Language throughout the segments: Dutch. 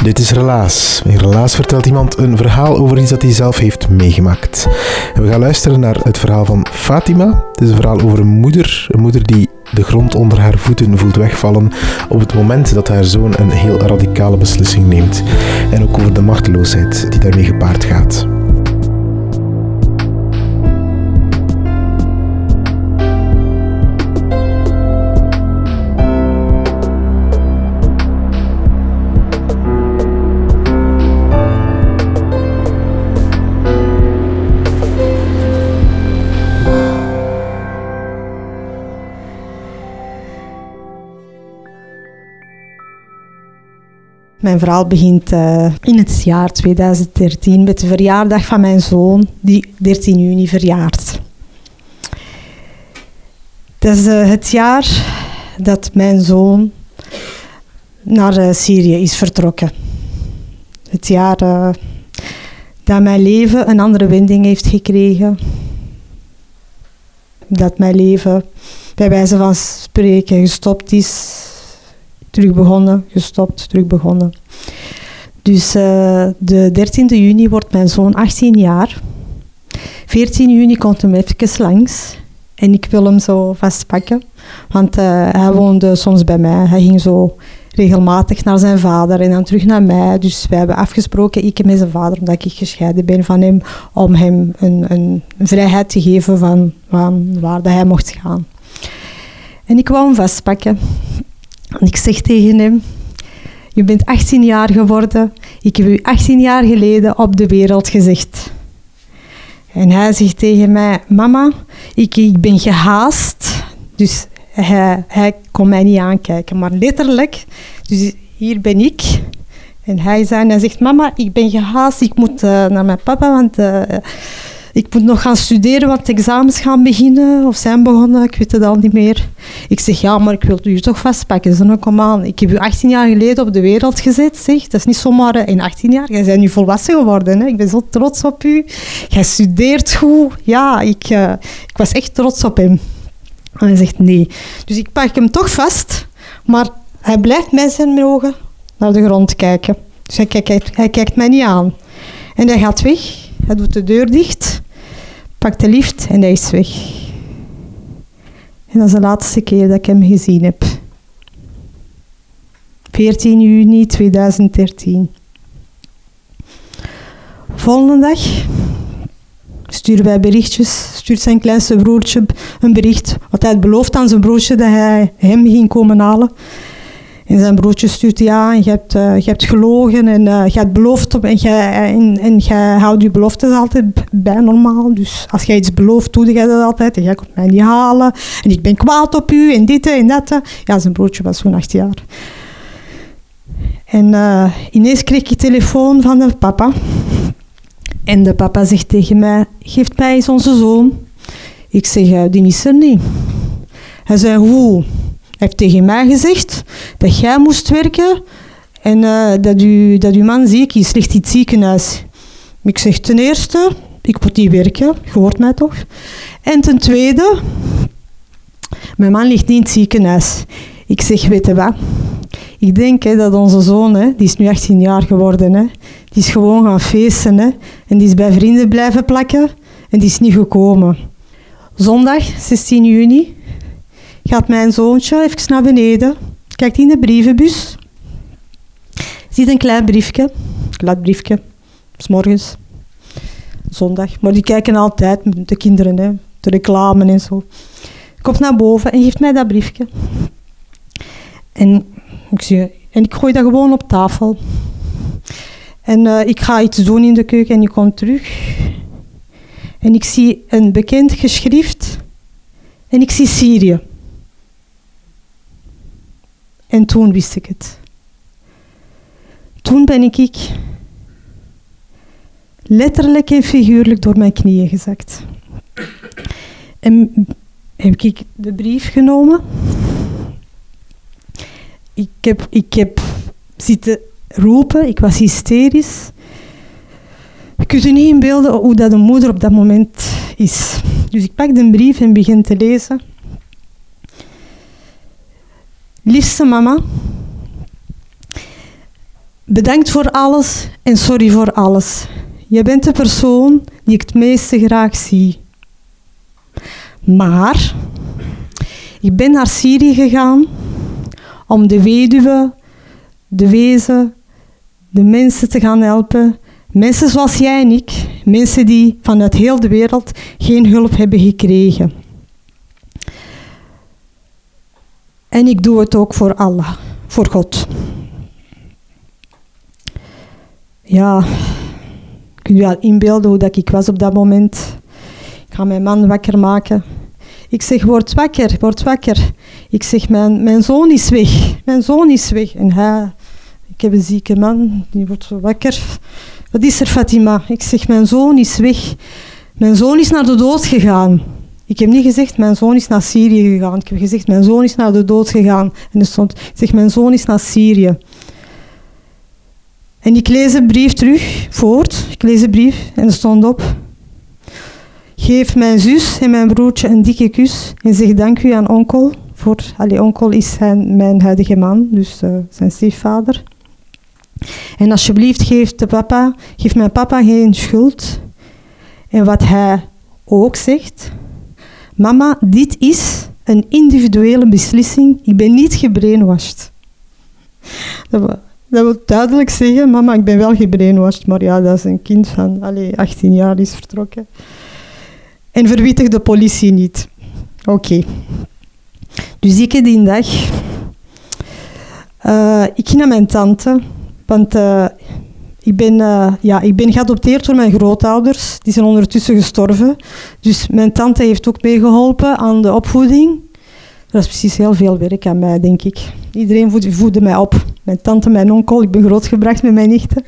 Dit is Relaas. In Relaas vertelt iemand een verhaal over iets dat hij zelf heeft meegemaakt. En we gaan luisteren naar het verhaal van Fatima. Het is een verhaal over een moeder die de grond onder haar voeten voelt wegvallen op het moment dat haar zoon een heel radicale beslissing neemt. En ook over de machteloosheid die daarmee gepaard gaat. Mijn verhaal begint in het jaar 2013 met de verjaardag van mijn zoon, die 13 juni verjaart. Dat is het jaar dat mijn zoon naar Syrië is vertrokken. Het jaar dat mijn leven een andere wending heeft gekregen. Dat mijn leven, bij wijze van spreken, gestopt is. Terug begonnen, gestopt, terug begonnen. Dus de 13e juni wordt mijn zoon 18 jaar. 14 juni komt hem even langs. En ik wil hem zo vastpakken. Want hij woonde soms bij mij. Hij ging zo regelmatig naar zijn vader en dan terug naar mij. Dus wij hebben afgesproken, ik en zijn vader, omdat ik gescheiden ben van hem, om hem een vrijheid te geven van waar dat hij mocht gaan. En ik wou hem vastpakken. En ik zeg tegen hem, je bent 18 jaar geworden. Ik heb u 18 jaar geleden op de wereld gezegd. En hij zegt tegen mij, mama, ik ben gehaast. Dus hij kon mij niet aankijken, maar letterlijk. Dus hier ben ik. En hij zegt, mama, ik ben gehaast. Ik moet naar mijn papa, want ik moet nog gaan studeren, want de examens gaan beginnen of zijn begonnen, ik weet het al niet meer. Ik zeg, ja, maar ik wil u toch vastpakken. Ze kom aan. Ik heb u 18 jaar geleden op de wereld gezet, zeg. Dat is niet zomaar in 18 jaar. Jij bent nu volwassen geworden, hè. Ik ben zo trots op u. Jij studeert goed. Ja, ik was echt trots op hem. En hij zegt, nee. Dus ik pak hem toch vast, maar hij blijft met zijn ogen naar de grond kijken. Dus hij kijkt mij niet aan. En hij gaat weg. Hij doet de deur dicht, pakt de lift en hij is weg. En dat is de laatste keer dat ik hem gezien heb. 14 juni 2013. Volgende dag sturen wij berichtjes. Stuurt zijn kleinste broertje een bericht. Want hij had beloofd aan zijn broertje dat hij hem ging komen halen. En zijn broertje stuurt, ja, je hebt gelogen en je hebt beloofd op, en jij houdt je beloftes altijd bij normaal. Dus als jij iets belooft, doe jij dat altijd en jij komt mij niet halen. En ik ben kwaad op u en dit en dat. Ja, zijn broertje was zo'n 8 jaar. En ineens kreeg ik telefoon van de papa. En de papa zegt tegen mij, geef mij eens onze zoon. Ik zeg, die is er niet. Hij zei, hoe? Hij heeft tegen mij gezegd dat jij moest werken en dat uw man ziek is, ligt in het ziekenhuis. Ik zeg, ten eerste, ik moet niet werken, je hoort mij toch? En ten tweede, mijn man ligt niet in het ziekenhuis. Ik zeg, weet je wat? Ik denk dat onze zoon, die is nu 18 jaar geworden, die is gewoon gaan feesten en die is bij vrienden blijven plakken en die is niet gekomen. Zondag, 16 juni... gaat mijn zoontje even naar beneden, kijkt in de brievenbus, ziet een klein briefje, glad briefje, 's morgens, zondag. Maar die kijken altijd, de kinderen, de reclame en zo. Komt naar boven en geeft mij dat briefje. En ik gooi dat gewoon op tafel. En ik ga iets doen in de keuken en ik kom terug. En ik zie een bekend geschrift en ik zie Syrië. En toen wist ik het. Toen ben ik letterlijk en figuurlijk door mijn knieën gezakt. En heb ik de brief genomen. Ik heb zitten roepen, ik was hysterisch. Je kunt je niet inbeelden hoe dat een moeder op dat moment is. Dus ik pak de brief en begin te lezen. Liefste mama, bedankt voor alles en sorry voor alles. Je bent de persoon die ik het meeste graag zie. Maar ik ben naar Syrië gegaan om de weduwe, de wezen, de mensen te gaan helpen. Mensen zoals jij en ik, mensen die vanuit heel de wereld geen hulp hebben gekregen. En ik doe het ook voor Allah, voor God. Ja, kun je wel inbeelden hoe dat ik was op dat moment. Ik ga mijn man wakker maken. Ik zeg, word wakker, word wakker. Ik zeg, mijn zoon is weg, mijn zoon is weg. En ik heb een zieke man, die wordt zo wakker. Wat is er, Fatima? Ik zeg, mijn zoon is weg. Mijn zoon is naar de dood gegaan. Ik heb niet gezegd, mijn zoon is naar Syrië gegaan. Ik heb gezegd, mijn zoon is naar de dood gegaan. En er stond, ik zeg, mijn zoon is naar Syrië. En ik lees de brief terug, voort. Ik lees de brief en er stond op. Geef mijn zus en mijn broertje een dikke kus en zeg dank u aan onkel. Onkel is mijn huidige man, dus zijn stiefvader. En alsjeblieft geef mijn papa geen schuld. En wat hij ook zegt, mama, dit is een individuele beslissing. Ik ben niet gebrainwashed. Dat wil duidelijk zeggen, mama, ik ben wel gebrainwashed, maar ja, dat is een kind van 18 jaar, die is vertrokken. En verwittig de politie niet. Oké. Dus ik die dag, ik ging naar mijn tante, want ik ben geadopteerd door mijn grootouders. Die zijn ondertussen gestorven. Dus mijn tante heeft ook meegeholpen aan de opvoeding. Dat is precies heel veel werk aan mij, denk ik. Iedereen voedde mij op. Mijn tante, mijn onkel, ik ben grootgebracht met mijn nichten.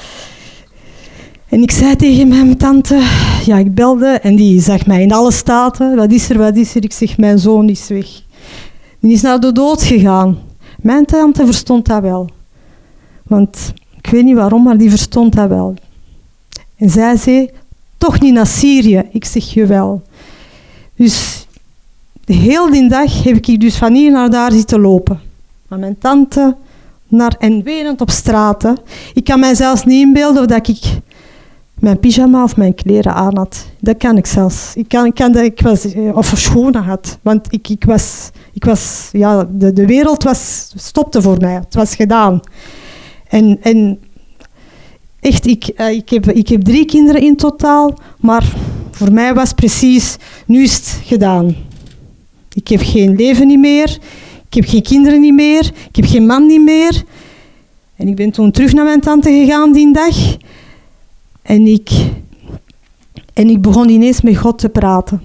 En ik zei tegen mijn tante, ja, ik belde en die zag mij in alle staten. Wat is er, wat is er? Ik zeg, mijn zoon is weg. Die is naar de dood gegaan. Mijn tante verstond dat wel. Want ik weet niet waarom, maar die verstond dat wel. En zij zei, toch niet naar Syrië. Ik zeg, jawel. Dus heel die dag heb ik dus van hier naar daar zitten lopen. Van mijn tante en wenend op straten. Ik kan mij zelfs niet inbeelden of dat ik mijn pyjama of mijn kleren aan had. Dat kan ik zelfs. Of schoenen had. Want de wereld stopte voor mij. Het was gedaan. En echt, ik heb 3 kinderen in totaal. Maar voor mij was precies, nu is het gedaan. Ik heb geen leven niet meer. Ik heb geen kinderen niet meer. Ik heb geen man niet meer. En ik ben toen terug naar mijn tante gegaan die dag. En ik begon ineens met God te praten.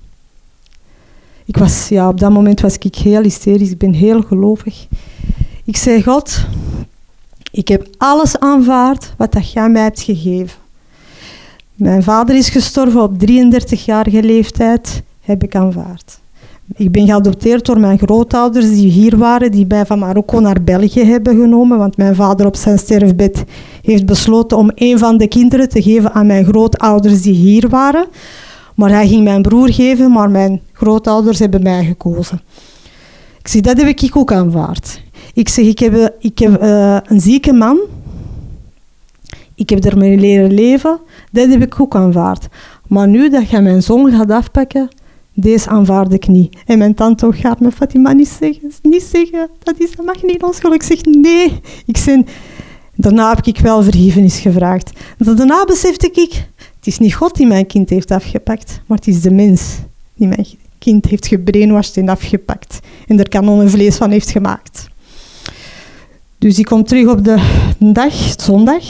Op dat moment was ik heel hysterisch. Ik ben heel gelovig. Ik zei, God, ik heb alles aanvaard wat dat jij mij hebt gegeven. Mijn vader is gestorven op 33-jarige leeftijd. Heb ik aanvaard. Ik ben geadopteerd door mijn grootouders die hier waren, die mij van Marokko naar België hebben genomen, want mijn vader op zijn sterfbed heeft besloten om een van de kinderen te geven aan mijn grootouders die hier waren. Maar hij ging mijn broer geven, maar mijn grootouders hebben mij gekozen. Ik zeg, dat heb ik ook aanvaard. Ik zeg, ik heb een zieke man. Ik heb ermee leren leven. Dat heb ik ook aanvaard. Maar nu dat jij mijn zoon gaat afpakken, deze aanvaard ik niet. En mijn tante ook gaat me Fatima niet zeggen. Dat mag niet onschuldig. Ik zeg nee. Daarna heb ik wel vergiffenis gevraagd. Daarna besefte ik, het is niet God die mijn kind heeft afgepakt, maar het is de mens die mijn kind heeft gebrainwashed en afgepakt. En er kanonnenvlees van heeft gemaakt. Dus ik kom terug op de dag, zondag.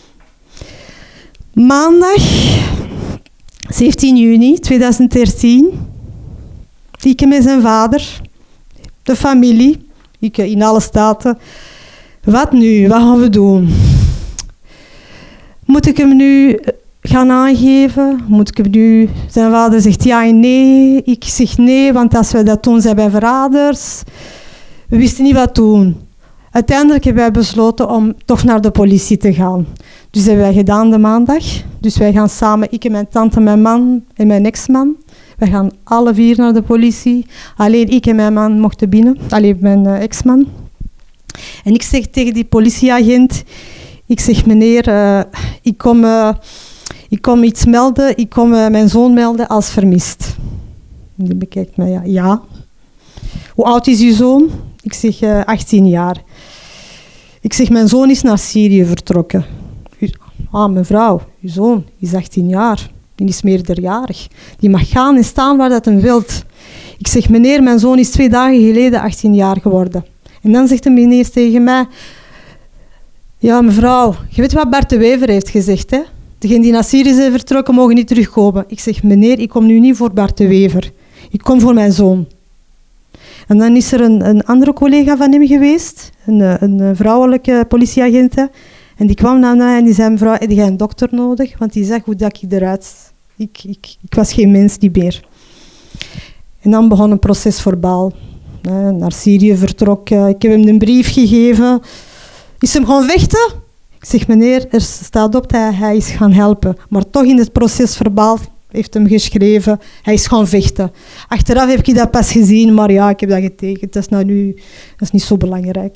Maandag, 17 juni 2013. Ik met zijn vader, de familie, ik in alle staten. Wat nu? Wat gaan we doen? Moet ik hem nu gaan aangeven? Moet ik hem nu... Zijn vader zegt ja en nee. Ik zeg nee, want als wij dat doen, zijn wij verraders. We wisten niet wat doen. Uiteindelijk hebben wij besloten om toch naar de politie te gaan. Dus hebben wij gedaan de maandag. Dus wij gaan samen, ik en mijn tante, mijn man en mijn ex-man. Wij gaan alle 4 naar de politie. Alleen ik en mijn man mochten binnen. Alleen mijn ex-man. En ik zeg tegen die politieagent, ik zeg meneer, ik kom iets melden, ik kom mijn zoon melden als vermist. Die bekijkt mij, ja. Hoe oud is uw zoon? Ik zeg 18 jaar. Ik zeg, mijn zoon is naar Syrië vertrokken. Mevrouw, uw zoon is 18 jaar. Die is meerderjarig. Die mag gaan en staan waar dat hem wilt. Ik zeg, meneer, mijn zoon is 2 dagen geleden 18 jaar geworden. En dan zegt de meneer tegen mij, ja mevrouw, je weet wat Bart de Wever heeft gezegd, hè? Degenen die naar Syrië zijn vertrokken mogen niet terugkomen. Ik zeg, meneer, ik kom nu niet voor Bart de Wever. Ik kom voor mijn zoon. En dan is er een andere collega van hem geweest, een vrouwelijke politieagent. En die kwam naar mij en die zei, mevrouw, heb jij een dokter nodig? Want die zag hoe dat ik eruit... Ik was geen mens niet meer. En dan begon een proces verbaal. Naar Syrië vertrokken. Ik heb hem een brief gegeven. Is hem gaan vechten? Ik zeg, meneer, er staat op dat hij is gaan helpen. Maar toch in het proces verbaal heeft hem geschreven, hij is gaan vechten. Achteraf heb ik dat pas gezien, maar ja, ik heb dat getekend. Dat is niet zo belangrijk.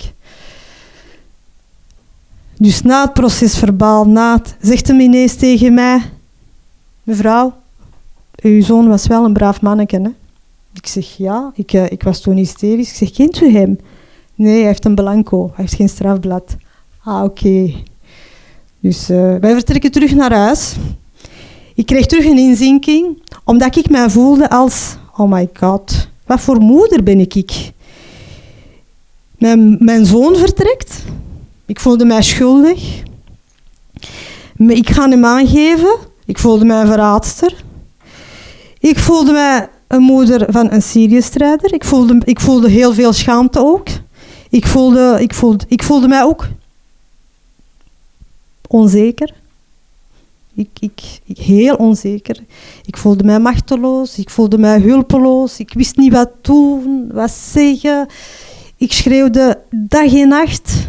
Dus na het proces verbaal, zegt hem ineens tegen mij, mevrouw, uw zoon was wel een braaf manneke, hè? Ik zeg, ja, ik was toen hysterisch. Ik zeg, kent u hem? Nee, hij heeft een blanco, hij heeft geen strafblad. Oké. Dus wij vertrekken terug naar huis. Ik kreeg terug een inzinking, omdat ik mij voelde als, oh my god, wat voor moeder ben ik? Mijn zoon vertrekt. Ik voelde mij schuldig. Ik ga hem aangeven. Ik voelde mij een verraadster. Ik voelde mij een moeder van een Syrië-strijder. Ik voelde heel veel schaamte ook. Ik voelde mij ook onzeker. Heel onzeker. Ik voelde mij machteloos. Ik voelde mij hulpeloos. Ik wist niet wat doen, wat zeggen. Ik schreeuwde dag en nacht.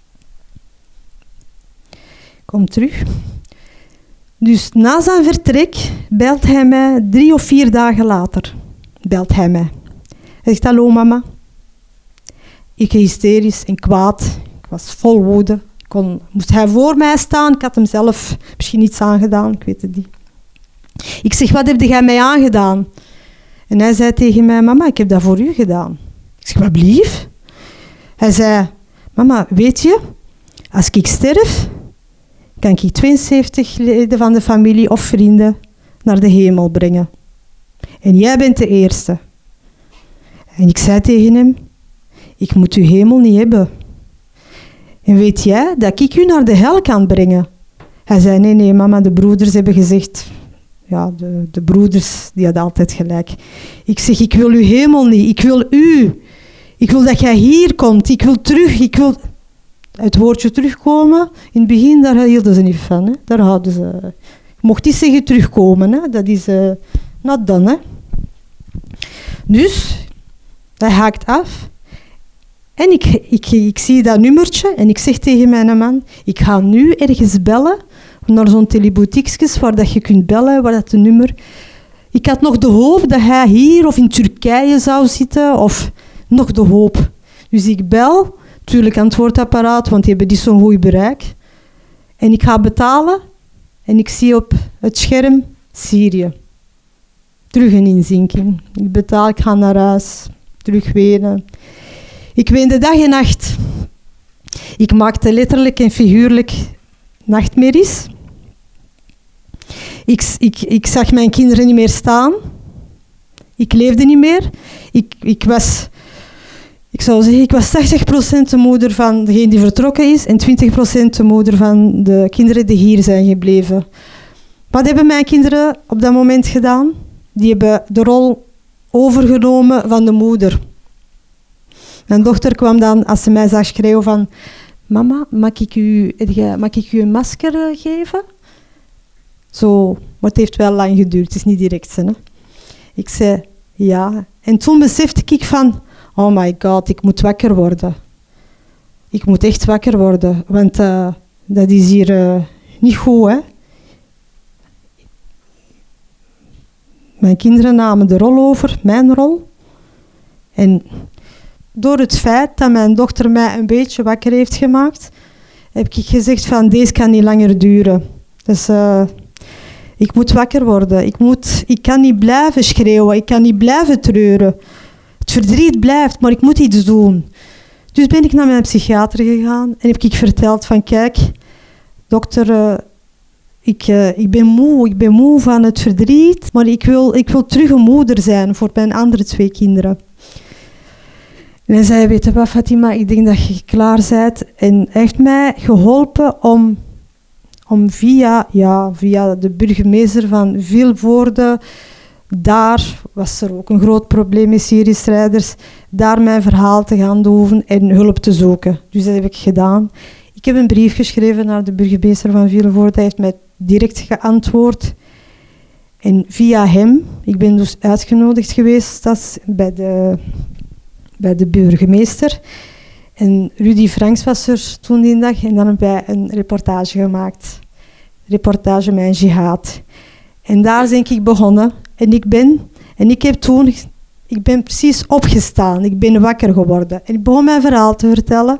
Kom terug. Dus na zijn vertrek belt hij mij 3 of 4 dagen later. Belt hij mij. Hij zegt, hallo mama. Ik ben hysterisch en kwaad. Ik was vol woede. Moest hij voor mij staan? Ik had hem zelf misschien iets aangedaan. Ik weet het niet. Ik zeg, wat heb jij mij aangedaan? En hij zei tegen mij, mama, ik heb dat voor u gedaan. Ik zeg, wat blief? Hij zei, mama, weet je, als ik sterf, kan ik 72 leden van de familie of vrienden naar de hemel brengen. En jij bent de eerste. En ik zei tegen hem, ik moet uw hemel niet hebben. En weet jij dat ik u naar de hel kan brengen? Hij zei, nee mama, de broeders hebben gezegd, ja, de broeders die hadden altijd gelijk. Ik zeg, ik wil uw hemel niet, ik wil u. Ik wil dat jij hier komt, ik wil terug, ik wil... Het woordje terugkomen, in het begin, daar hielden ze niet van. Hè. Daar hadden ze... Je mocht niet zeggen terugkomen, hè. Dat is not done. Hè. Dus, hij haakt af. En ik zie dat nummertje en ik zeg tegen mijn man, ik ga nu ergens bellen, naar zo'n teleboutiekjes waar dat je kunt bellen, waar dat de nummer... Ik had nog de hoop dat hij hier of in Turkije zou zitten, of nog de hoop. Dus ik bel... Tuurlijk antwoordapparaat, want die hebben niet zo'n goed bereik. En ik ga betalen en ik zie op het scherm Syrië. Terug een inzinking. Ik betaal, ik ga naar huis. Terug wenen. Ik weende dag en nacht. Ik maakte letterlijk en figuurlijk nachtmerries. Ik zag mijn kinderen niet meer staan. Ik leefde niet meer. Ik was... Ik zou zeggen, ik was 80% de moeder van degene die vertrokken is en 20% de moeder van de kinderen die hier zijn gebleven. Wat hebben mijn kinderen op dat moment gedaan? Die hebben de rol overgenomen van de moeder. Mijn dochter kwam dan, als ze mij zag schreeuwen van... Mama, mag ik u een masker geven? Zo, maar het heeft wel lang geduurd, het is niet direct. Hè? Ik zei, ja. En toen besefte ik van... Oh my god, ik moet wakker worden. Ik moet echt wakker worden, want dat is hier niet goed, hè. Mijn kinderen namen de rol over, mijn rol. En door het feit dat mijn dochter mij een beetje wakker heeft gemaakt, heb ik gezegd van deze kan niet langer duren. Dus ik moet wakker worden. Ik kan niet blijven schreeuwen. Ik kan niet blijven treuren. Het verdriet blijft, maar ik moet iets doen. Dus ben ik naar mijn psychiater gegaan en heb ik verteld van kijk, dokter, ik ben moe. Ik ben moe van het verdriet, maar ik wil terug een moeder zijn voor mijn andere 2 kinderen. En hij zei, weet je wat Fatima, ik denk dat je klaar bent. En hij heeft mij geholpen om via de burgemeester van Vilvoorde, daar was er ook een groot probleem met Syrië-strijders, daar mijn verhaal te gaan doen en hulp te zoeken. Dus dat heb ik gedaan. Ik heb een brief geschreven naar de burgemeester van Vilvoorde. Hij heeft mij direct geantwoord. En via hem, ik ben dus uitgenodigd geweest bij de burgemeester. En Rudy Franks was er toen die dag en dan hebben wij een reportage gemaakt. Reportage Mijn Jihad. En daar ben ik begonnen. En ik ben precies opgestaan. Ik ben wakker geworden. En ik begon mijn verhaal te vertellen.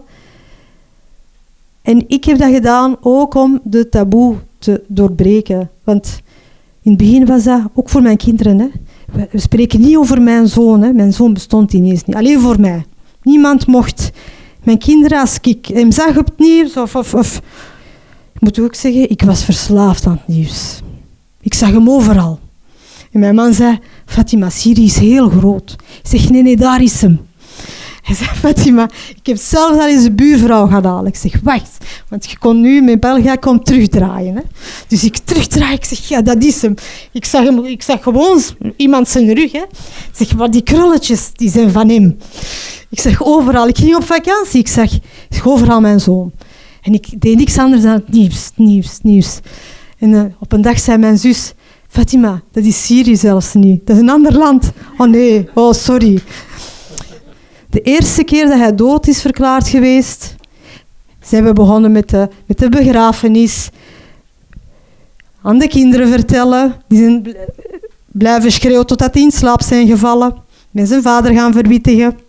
En ik heb dat gedaan ook om de taboe te doorbreken. Want in het begin was dat ook voor mijn kinderen. Hè. We spreken niet over mijn zoon. Hè. Mijn zoon bestond ineens niet. Alleen voor mij. Niemand mocht. Mijn kinderen, als ik hem zag op het nieuws, of ik moet ook zeggen, ik was verslaafd aan het nieuws. Ik zag hem overal. En mijn man zei, Fatima, Syrië is heel groot. Ik zeg, nee, daar is hem. Hij zei, Fatima, ik heb zelf al eens de buurvrouw gaan halen. Ik zeg, wacht, want je kon nu met België terugdraaien. Hè? Dus ik terugdraai, ik zeg, ja, dat is hem. Ik zag gewoon iemand zijn rug. Hè? Ik zeg, maar die krulletjes, die zijn van hem. Ik zeg, overal. Ik ging op vakantie. Ik zeg overal mijn zoon. En ik deed niks anders dan het nieuws. En op een dag zei mijn zus, Fatima, dat is Syrië zelfs niet. Dat is een ander land. Oh nee, oh sorry. De eerste keer dat hij dood is verklaard geweest, zijn we begonnen met de begrafenis. Aan de kinderen vertellen. Die zijn blijven schreeuwen totdat die in slaap zijn gevallen. Met zijn vader gaan verwittigen.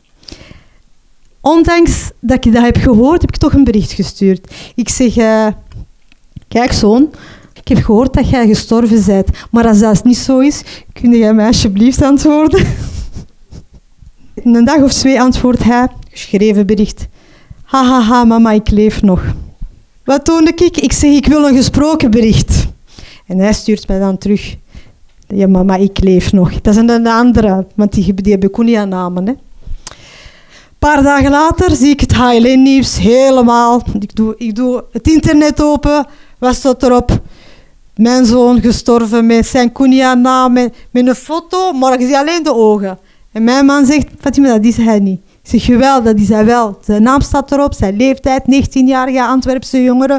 Ondanks dat ik dat heb gehoord, heb ik toch een bericht gestuurd. Ik zeg, kijk zoon, ik heb gehoord dat jij gestorven bent. Maar als dat niet zo is, kun jij mij alsjeblieft antwoorden? Een dag of 2 antwoordt hij, geschreven bericht. Hahaha, mama, ik leef nog. Wat toonde ik? Ik zeg, ik wil een gesproken bericht. En hij stuurt mij dan terug. Ja, mama, ik leef nog. Dat is een andere, want die hebben Kunia-namen. Een paar dagen later zie ik het HLN-nieuws helemaal. Ik doe het internet open. Wat staat erop? Mijn zoon gestorven met zijn Kunia-naam, met een foto, maar ik zie alleen de ogen. En mijn man zegt, Fatima, dat is hij niet. Ik zeg, jawel, dat is hij wel. Zijn naam staat erop, zijn leeftijd, 19-jarige Antwerpse jongere.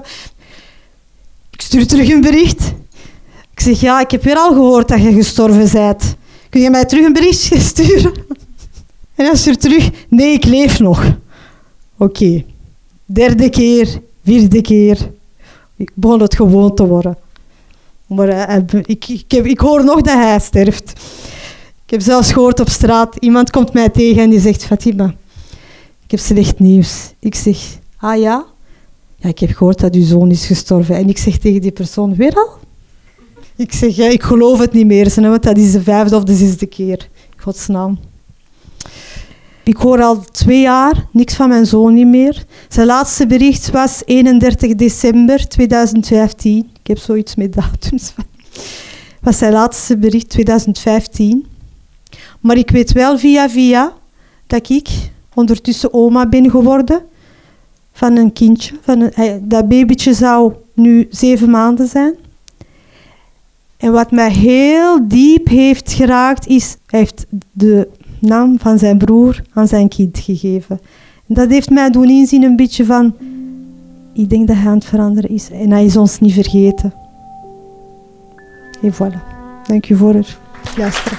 Ik stuur terug een bericht. Ik zeg, ja, ik heb weer al gehoord dat je gestorven bent. Kun je mij terug een berichtje sturen? En hij stuurt terug, nee, ik leef nog. Oké. 3e keer, 4e keer. Ik begon het gewoon te worden. Maar ik hoor nog dat hij sterft. Ik heb zelfs gehoord op straat, iemand komt mij tegen en die zegt, Fatima, ik heb slecht nieuws. Ik zeg, ah ja? Ja, ik heb gehoord dat uw zoon is gestorven. En ik zeg tegen die persoon, weer al? Ik zeg, ja, ik geloof het niet meer, want dat is de 5e of de 6e keer. Godsnaam. Ik hoor al 2 jaar niks van mijn zoon niet meer. Zijn laatste bericht was 31 december 2015. Ik heb zoiets met datums van. Was zijn laatste bericht 2015. Maar ik weet wel via dat ik ondertussen oma ben geworden van een kindje. Dat babytje zou nu 7 maanden zijn. En wat mij heel diep heeft geraakt is, hij heeft de naam van zijn broer aan zijn kind gegeven. En dat heeft mij doen inzien een beetje van, ik denk dat hij aan het veranderen is. En hij is ons niet vergeten. En voilà. Dank u voor het luisteren.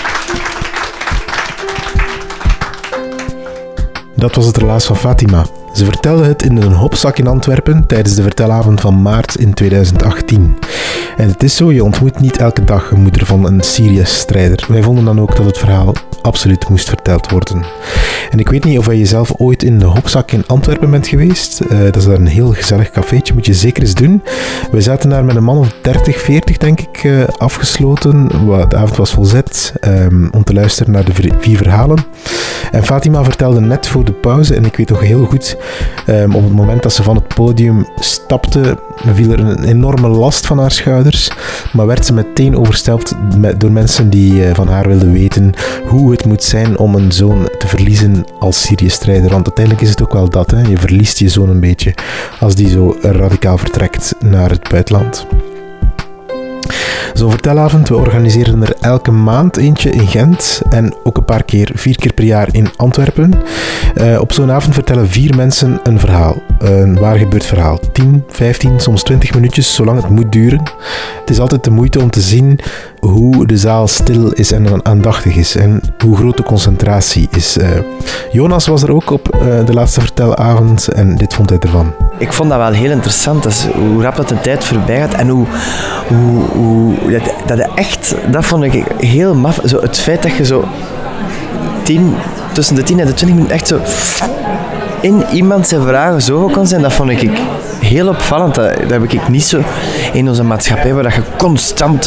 Dat was het relaas van Fatima. Ze vertelde het in een hopzak in Antwerpen tijdens de vertelavond van maart in 2018. En het is zo, je ontmoet niet elke dag een moeder van een Syrië-strijder. Wij vonden dan ook dat het verhaal absoluut moest verteld worden. En ik weet niet of je zelf ooit in de hopzak in Antwerpen bent geweest. Dat is daar een heel gezellig cafeetje, moet je zeker eens doen. We zaten daar met een man of 30, 40 denk ik, afgesloten. De avond was volzet om te luisteren naar de 4 verhalen. En Fatima vertelde net voor de pauze, en ik weet nog heel goed, op het moment dat ze van het podium stapte, viel er een enorme last van haar schouders, maar werd ze meteen overstelpt door mensen die van haar wilden weten hoe het moet zijn om een zoon te verliezen als Syrië-strijder. Want uiteindelijk is het ook wel dat, hè? Je verliest je zoon een beetje als die zo radicaal vertrekt naar het buitenland. Zo'n vertelavond, we organiseren er elke maand eentje in Gent en ook een paar keer, 4 keer per jaar in Antwerpen. Op zo'n avond vertellen 4 mensen een verhaal. Een waar gebeurd verhaal. 10, 15, soms 20 minuutjes, zolang het moet duren. Het is altijd de moeite om te zien hoe de zaal stil is en aandachtig is en hoe groot de concentratie is. Jonas was er ook op de laatste vertelavond en dit vond hij ervan. Ik vond dat wel heel interessant, hoe rap dat de tijd voorbij gaat en hoe dat echt, dat vond ik heel maf. Zo, het feit dat je zo tussen de 10 en de 20 minuten echt zo in iemand zijn vragen zo kon zijn, dat vond ik heel opvallend. Dat heb ik niet zo in onze maatschappij, waar dat je constant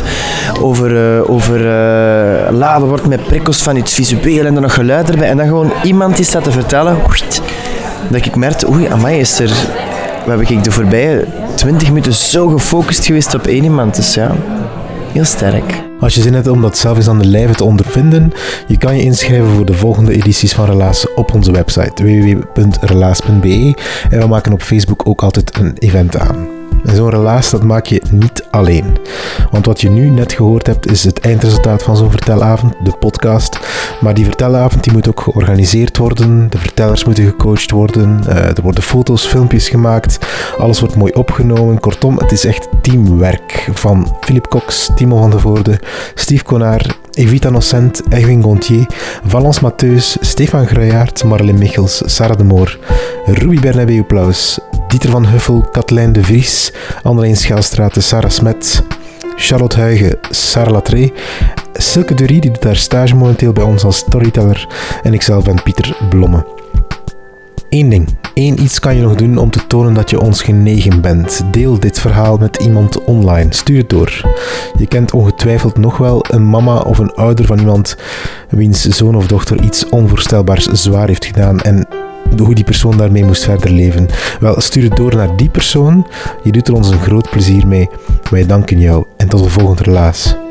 overladen wordt met prikkels van iets visueel en dan nog geluid erbij. En dan gewoon iemand die staat te vertellen, dat ik merkte, heb ik de voorbije 20 minuten zo gefocust geweest op één iemand. Dus ja, heel sterk. Als je zin hebt om dat zelf eens aan de lijve te ondervinden, je kan je inschrijven voor de volgende edities van Relaas op onze website www.relaas.be en we maken op Facebook ook altijd een event aan. En zo'n relaas, dat maak je niet alleen. Want wat je nu net gehoord hebt, is het eindresultaat van zo'n vertelavond, de podcast. Maar die vertelavond die moet ook georganiseerd worden. De vertellers moeten gecoacht worden. Er worden foto's, filmpjes gemaakt. Alles wordt mooi opgenomen. Kortom, het is echt teamwerk. Van Philippe Cox, Timo van de Voorde, Steve Konaar, Evita Nocent, Edwin Gontier, Valence Matheus, Stefan Gruijaert, Marlene Michels, Sarah de Moor, Ruby Bernabeu-Plaus, Dieter van Huffel, Katlijn de Vries, Anneleen Schelstraat, Sarah Smet, Charlotte Huigen, Sarah Latré, Silke Durie, die doet haar stage momenteel bij ons als storyteller, en ikzelf ben Pieter Blomme. Eén iets kan je nog doen om te tonen dat je ons genegen bent. Deel dit verhaal met iemand online. Stuur het door. Je kent ongetwijfeld nog wel een mama of een ouder van iemand wiens zoon of dochter iets onvoorstelbaars zwaar heeft gedaan en hoe die persoon daarmee moest verder leven. Wel, stuur het door naar die persoon. Je doet er ons een groot plezier mee. Wij danken jou en tot de volgende relaas.